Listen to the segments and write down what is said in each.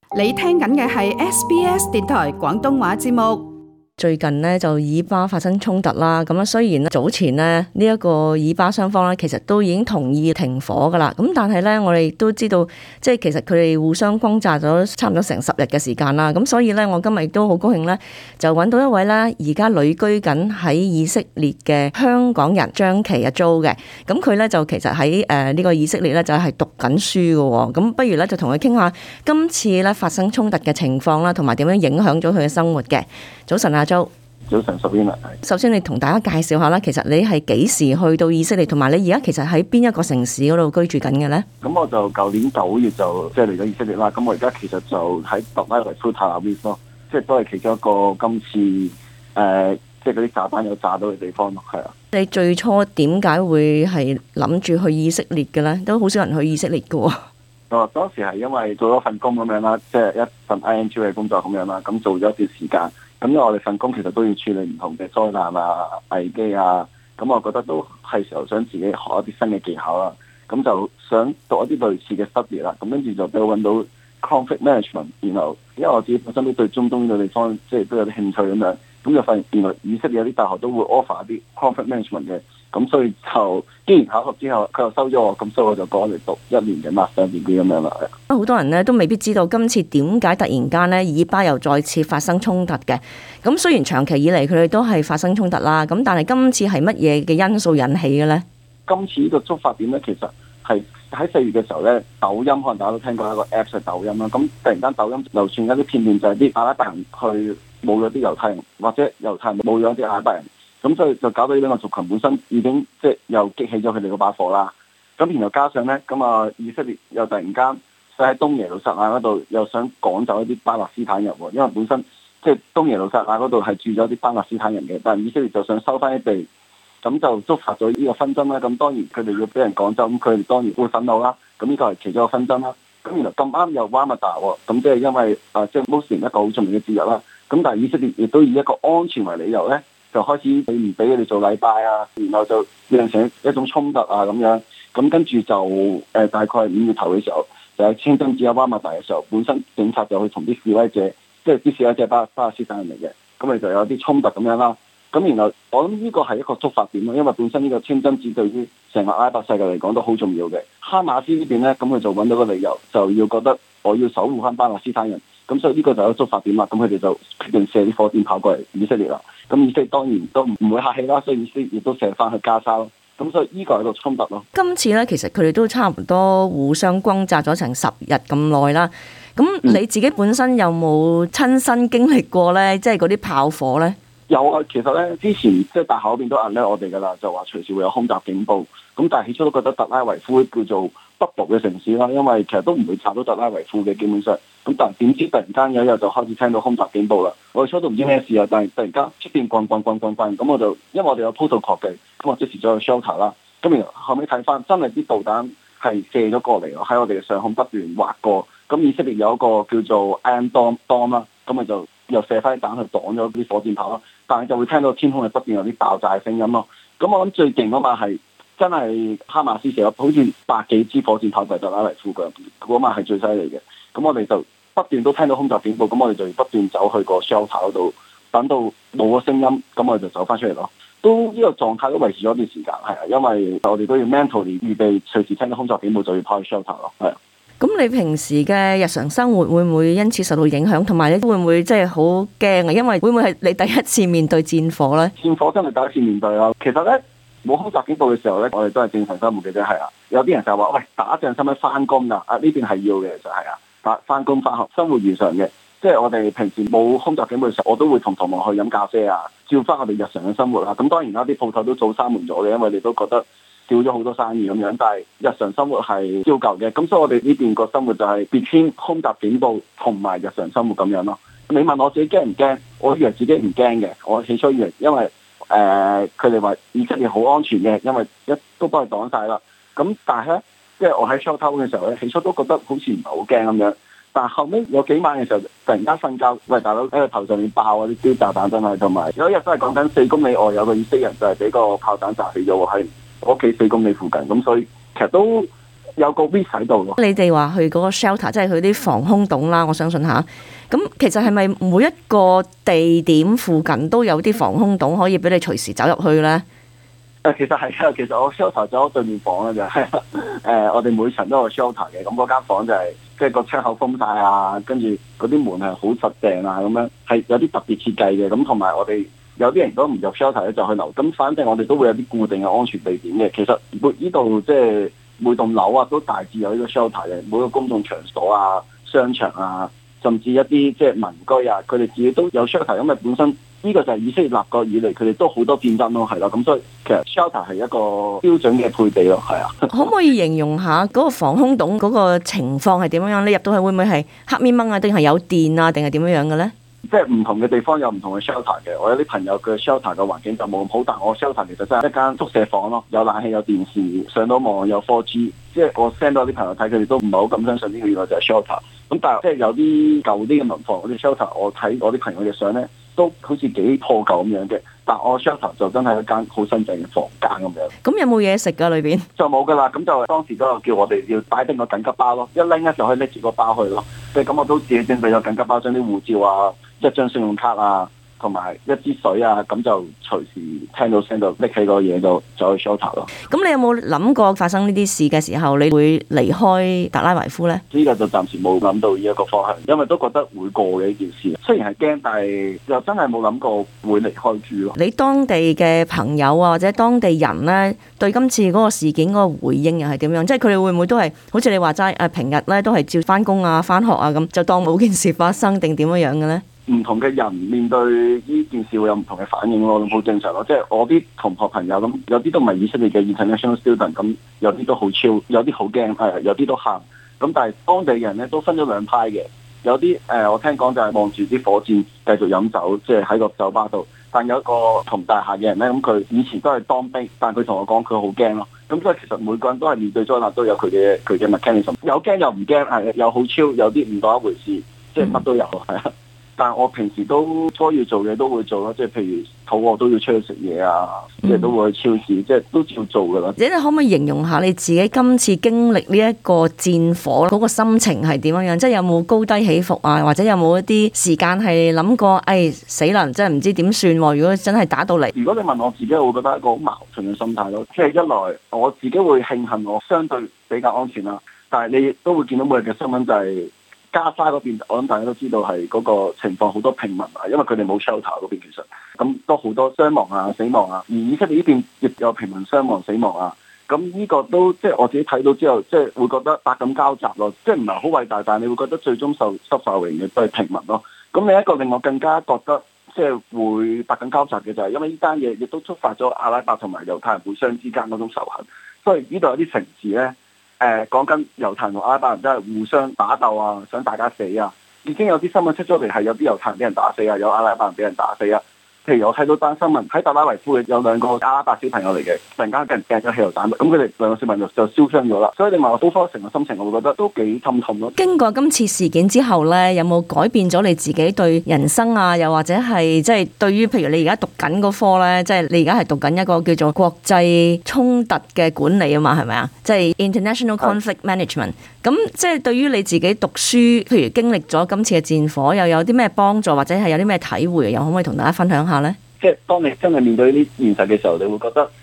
你聽緊嘅係 SBS 電台廣東話節目。 最近呢，就以巴發生衝突啦，咁雖然早前呢一個以巴雙方咧其實都已經同意停火噶啦，咁但係咧我哋都知道，即係其實佢哋互相轟炸咗差唔多成10日嘅時間啦，咁所以咧我今日亦都好高興咧，就揾到一位咧而家旅居緊喺以色列嘅香港人張琪阿 Jo 嘅，咁佢咧就其實喺呢個以色列咧就係讀緊書嘅喎，咁不如咧就同佢傾下今次咧發生衝突嘅情況啦，同埋點樣影響咗佢嘅生活嘅。早晨啊，Jo。 早晨，Sabrina。 首先，你同大家介紹下啦，其實你係幾時去到以色列，同埋你而家其實喺邊一個城市嗰度居住緊嘅咧？ 咁我就舊年9月就即係嚟咗以色列啦。咁我而家其實就喺特拉維夫塔納維咯，即係都係其中一個今次即係嗰啲炸彈有炸到嘅地方咯。係啊。 你最初點解會係諗住去以色列嘅咧？都好少人去以色列嘅喎。 當時係因為做咗份工咁樣啦，即係一份 ING 嘅工作咁樣啦，咁做咗一段時間。咁因為我哋份工其實都要處理唔同嘅災難啊、危機啊，咁我覺得都係時候想自己學一啲新嘅技巧啦。咁就想讀一啲類似嘅 study 啦。咁跟住就俾我揾到 conflict management，然後因為我自己本身都對中東呢個地方即係都有啲興趣咁樣，咁就發現原來以色列有啲大學都會 offer 一啲 conflict management 嘅。咁所以就機緣巧合之後，佢又收咗我，咁所以我就過嚟讀1年嘅 master degree 咁樣啦。 好多人咧都未必知道今次點解突然間咧以巴又再次發生衝突嘅。咁雖然長期以嚟佢哋都係發生衝突啦，咁但係今次係乜嘢嘅因素引起嘅咧？ 今次呢個觸發點咧，其實係喺4月嘅時候咧，抖音可能大家都聽過一個 Apps 係抖音啦。咁突然間抖音流傳一啲片段，就係啲阿拉伯人去冇咗啲猶太人，或者猶太人冇咗啲阿拉伯人。咁所以就搞到呢兩個族群本身已經即係又激起咗佢哋嗰把火啦。咁然後加上咧，咁啊以色列又突然間喺東耶路撒冷嗰度又想趕走一啲巴勒斯坦人喎，因為本身即係東耶路撒冷嗰度係住咗啲巴勒斯坦人嘅，但係以色列就想收翻啲地，咁就觸發咗呢個紛爭啦。咁當然佢哋要俾人趕走，咁佢哋當然會憤怒啦。咁呢個係其中一個紛爭啦。咁原來咁啱又瓦密達喎，咁即係因為即係穆斯林一個好重要嘅節日啦。咁但係以色列亦都以一個安全為理由咧，就開始你唔俾佢哋做禮拜啊，然後就釀成一種衝突啊咁樣。咁跟住就大概5月頭嘅時候，就喺清真寺阿瓦密達嘅時候，本身警察就去同啲示威者，即係啲示威者巴勒斯坦人嚟嘅，咁咪就有啲衝突咁樣啦。咁然後我諗呢個係一個觸發點咯，因為本身呢個清真寺對於成個阿拉伯世界嚟講都好重要嘅。哈馬斯呢邊咧，咁佢就揾到個理由，就要覺得我要守護翻巴勒斯坦人，咁所以呢個就有觸發點啦。咁佢哋就決定射啲火箭炮過嚟以色列啦。咁以色列當然都唔會客氣啦，所以以色列亦都射翻去加沙咯。咁所以呢個係個衝突咯。 今次咧，其實佢哋都差唔多互相轟炸咗成10日咁耐啦。咁你自己本身有冇親身經歷過咧？即係嗰啲炮火咧？ 有啊，其實咧之前即係大學嗰邊都alert我哋噶啦，就話隨時會有空襲警報。咁但係起初都覺得特拉維夫叫做北部嘅城市啦，因為其實都唔會炸到特拉維夫嘅基本上。咁但係點知突然間有一日就開始聽到空襲警報啦。我哋初都唔知咩事啊，但係突然間出邊轟轟轟轟轟，咁我就因為我哋有 protocol 嘅，咁我即時再去 shelter 啦。咁然後後尾睇翻，真係啲導彈係射咗過嚟咯，喺我哋嘅上空不斷劃過。咁以色列有一個叫做 Iron Dome 啦，咁咪就又射翻啲彈去擋咗啲火箭炮咯。但係就會聽到天空係不斷有啲爆炸嘅聲音咯。咁我諗最勁嗰晚係真係哈馬斯射咗好似100幾支火箭炮喺特拉維夫嘅，嗰晚係最犀利嘅。咁我哋就不斷都聽到空襲警報，咁我哋就不斷走去個 shelter 嗰度，等到冇個聲音，咁我哋就走翻出嚟咯。都呢個狀態都維持咗一段時間，係啊，因為我哋都要 mentally 預備隨時聽到空襲警報就要跑去 shelter 咯，係啊。 咁你平時嘅日常生活會唔會因此受到影響？同埋你會唔會即係好驚啊？因為會唔會係你第一次面對戰火咧？ 戰火真係第一次面對啊！其實咧冇空襲警報嘅時候咧，我哋都係正常生活嘅啫，係啊。有啲人就話：喂，打仗使唔使翻工啊？呢邊係要嘅，其實係啊，翻工翻學，生活如常嘅。即係我哋平時冇空襲警報嘅時候，我都會同同學去飲咖啡啊，照翻我哋日常嘅生活啦。咁當然啦，啲鋪頭都早閂門咗嘅，因為你都覺得少咗好多生意咁樣。但係日常生活係照舊嘅。咁所以我哋呢邊個生活就係 between 空襲警報同埋日常生活咁樣咯。你問我自己驚唔驚？我以為自己唔驚嘅。我起初以為因為佢哋話以色列好安全嘅，因為都幫佢擋晒啦。咁但係咧，即係我喺 shelter 嘅時候咧，起初都覺得好似唔係好驚咁樣。但係後尾有幾晚嘅時候，突然間瞓覺，喂大佬喺個頭上面爆啊啲炸彈真係，同埋有一日都係講緊4公里外有個以色列人就係俾個炮彈炸死咗喎，喺我屋企4公里附近。咁所以其實都有個 risk 喺度咯。 你哋話去嗰個 shelter，即係佢啲防空洞啦，我相信下。咁其實係咪每一個地點附近都有啲防空洞可以俾你隨時走入去咧？ 其實係啊，其實我 shelter 咗對面房啦就係我哋每層都有 shelter 嘅，咁嗰間房就係即係個窗口封晒啊，跟住嗰啲門係好實淨啊，咁樣係有啲特別設計嘅，咁同埋我哋有啲人都唔入 shelter 咧就去留，咁反正我哋都會有啲固定嘅安全地點嘅。其實呢度即係每棟樓啊都大致有呢個 shelter 嘅，每個公眾場所啊、商場啊，甚至一啲即係民居啊，佢哋自己都有 shelter，因為本身呢個就係以色列立國以嚟，佢哋都好多戰爭咯，係咯，咁所以其實 shelter 係一個標準嘅配備咯，係啊。 可唔可以形容下嗰個防空洞嗰個情況係點樣？你入到去會唔會係黑咪掹啊，定係有電啊，定係點樣樣嘅咧？ 即係唔同嘅地方有唔同嘅 shelter 嘅，我有啲朋友嘅 shelter 嘅環境就冇咁好，但我 shelter 其實真係一間宿舍房咯，有冷氣、有電視、上到網、有 4G， 即係我 send 到啲朋友睇，佢哋都唔係好敢相信呢個原來就係 shelter。咁但係即係有啲舊啲嘅民房嗰啲 shelter，我睇我啲朋友嘅相咧，都好似幾破舊咁樣嘅，但我 shelter 就真係一間好新淨嘅房間咁樣。 咁有冇嘢食㗎裏邊？ 就冇㗎啦，咁就當時都有叫我哋要擺定個緊急包咯，一拎咧就可以拎住個包去咯。即係咁，我都自己準備咗緊急包，將啲護照啊、一張信用卡啊，同埋一支水啊，咁就隨時聽到聲就拎起個嘢就走去 shelter 咯。 咁你有冇諗過發生呢啲事嘅時候，你會離開特拉維夫咧？ 呢個就暫時冇諗到呢一個方向，因為都覺得會過嘅呢件事。雖然係驚，但係又真係冇諗過會離開住咯。 你當地嘅朋友啊，或者當地人咧，對今次嗰個事件嗰個回應又係點樣？即係佢哋會唔會都係好似你話齋平日咧都係照翻工啊、翻學啊咁，就當冇件事發生定點樣樣嘅咧？ 唔同嘅人面對呢件事會有唔同嘅反應咯，好正常咯。即係我啲同學朋友咁，有啲都唔係以色列嘅 international student，咁有啲都好超，有啲好驚，有啲都喊。咁但係當地人咧都分咗兩派嘅，有啲我聽講就係望住啲火箭繼續飲酒，即係喺個酒吧度。但有一個同大廈嘅人咧，咁佢以前都係當兵，但係佢同我講佢好驚咯。咁所以其實每個人都係面對災難都有佢嘅mechanism，有驚又唔驚，有好超，有啲唔當一回事，即係乜都有係啊。但係我平時都該要做嘅都會做咯，即係譬如肚餓都要出去食嘢啊，即係都會去超市，即係都照做噶啦。 你可唔可以形容下你自己今次經歷呢一個戰火嗰個心情係點樣樣？即係有冇高低起伏啊？或者有冇一啲時間係諗過，死啦，真係唔知點算喎？如果真係打到嚟， 如果你問我自己，我會覺得一個好矛盾嘅心態咯。即係一來我自己會慶幸我相對比較安全啦，但係你都會見到每日嘅新聞就係加沙嗰邊，我諗大家都知道係嗰個情況好多平民啊，因為佢哋冇 shelter 嗰邊，其實咁都好多傷亡啊、死亡啊，而以色列呢邊亦有平民傷亡、死亡啊。咁呢個都即係我自己睇到之後，即係會覺得百感交集咯。即係唔係好偉大，但係你會覺得最終受榮嘅都係平民咯。咁另一個令我更加覺得即係會百感交集嘅就係因為呢單嘢亦都觸發咗阿拉伯同埋猶太人互相之間嗰種仇恨，所以呢度有啲城市咧。講緊猶太人同阿拉伯人真係互相打鬥啊，想大家死啊！已經有啲新聞出咗嚟，係有啲猶太人俾人打死啊，有阿拉伯人俾人打死啊。譬如我睇到單新聞喺特拉維夫嘅有兩個阿拉伯小朋友嚟嘅，突然間俾人掟咗汽油彈，咁佢哋兩個小朋友就燒傷咗啦。所以你問我好成個心情，我會覺得都幾氹氹咯。 經過今次事件之後咧，有冇改變咗你自己對人生啊？又或者係即係對於譬如你而家讀緊嗰科咧，即係你而家係讀緊一個叫做國際衝突嘅管理啊嘛，係咪啊？即係 International Conflict Management。咁即係對於你自己讀書，譬如經歷咗今次嘅戰火，又有啲咩幫助，或者係有啲咩體會，又可唔可以同大家分享下咧？ 即係當你真係面對呢啲現實嘅時候，你會覺得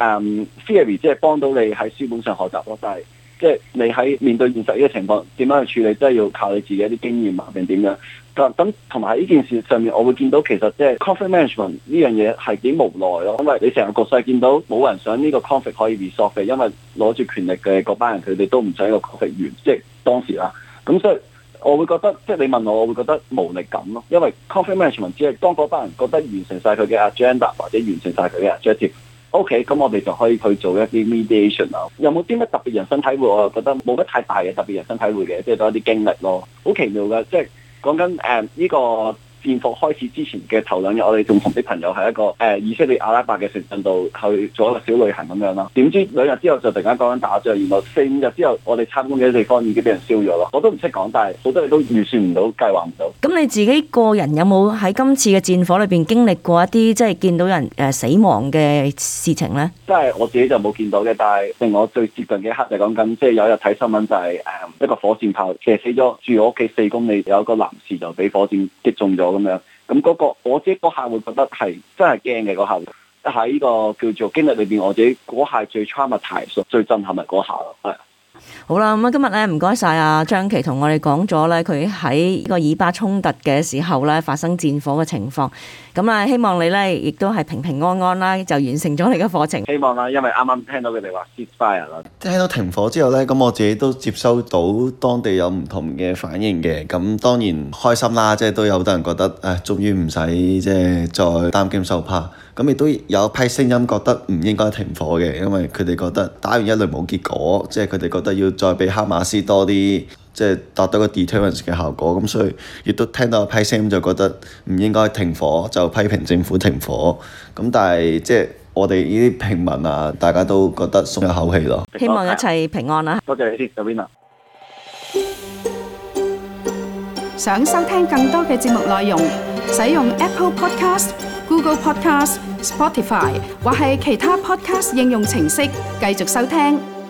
theory 即係幫到你喺書本上學習咯，但係即係你喺面對現實呢個情況點樣去處理，真係要靠你自己一啲經驗啊定點樣。咁同埋喺呢件事上面，我會見到其實即係 conflict management 呢樣嘢係幾無奈咯，因為你成個局勢見到冇人想呢個 conflict 可以 resolve 嘅，因為攞住權力嘅嗰班人佢哋都唔想呢個 conflict 完，即係當時啦。咁所以我會覺得，即係你問我會覺得無力感咯，因為 conflict management 只係當嗰班人覺得完成晒佢嘅 agenda 或者完成晒佢嘅 objective。OK， 咁我哋就可以去做一啲 mediation 啊。有冇啲乜特別人生體會？我又覺得冇乜太大嘅特別人生體會嘅，即係多一啲經歷咯。好奇妙㗎，即係講緊呢個戰火開始之前嘅頭2日，我哋仲同啲朋友喺一個以色列阿拉伯嘅城鎮度去做一個小旅行咁樣啦。點知2日之後就突然間講緊打仗，原來4、5日之後我哋參觀嘅地方已經俾人燒咗咯。我都唔識講，但係好多嘢都預算唔到、計劃唔到。 咁你自己個人有冇喺今次嘅戰火裏邊經歷過一啲即係見到人死亡嘅事情呢？ 即係我自己就冇見到嘅，但係令我最接近嘅一刻就講緊，即係有一日睇新聞就係一個火箭炮射死咗住我屋企4公里有一個男士就俾火箭擊中咗咁樣。咁嗰個我自己嗰下會覺得係真係驚嘅嗰下。喺呢個叫做經歷裏邊，我自己嗰下最 traumatized、最震撼係嗰下咯，係。 好啦，咁啊今日咧唔該晒阿張琪同我哋講咗咧，佢喺呢個以巴衝突嘅時候咧發生戰火嘅情況。咁啊，希望你咧亦都係平平安安啦，就完成咗你嘅課程。 希望啦，因為啱啱聽到佢哋話 ceasefire 啦。 聽到停火之後咧，咁我自己都接收到當地有唔同嘅反應嘅。咁當然開心啦，即係都有好多人覺得終於唔使即係再擔驚受怕。咁亦都有一批聲音覺得唔應該停火嘅，因為佢哋覺得打完一輪冇結果，即係佢哋覺得要再俾哈馬斯多啲，即係達到個 deterrence 嘅效果。咁所以亦都聽到一批聲音就覺得唔應該停火，就批評政府停火。咁但係即係我哋呢啲平民啊，大家都覺得鬆一口氣咯。 希望一切平安啦！ 多謝你先 Sabrina。 想收聽更多嘅節目內容，使用 Apple Podcast、Google Podcast、Spotify 或係其他 Podcast 應用程式繼續收聽。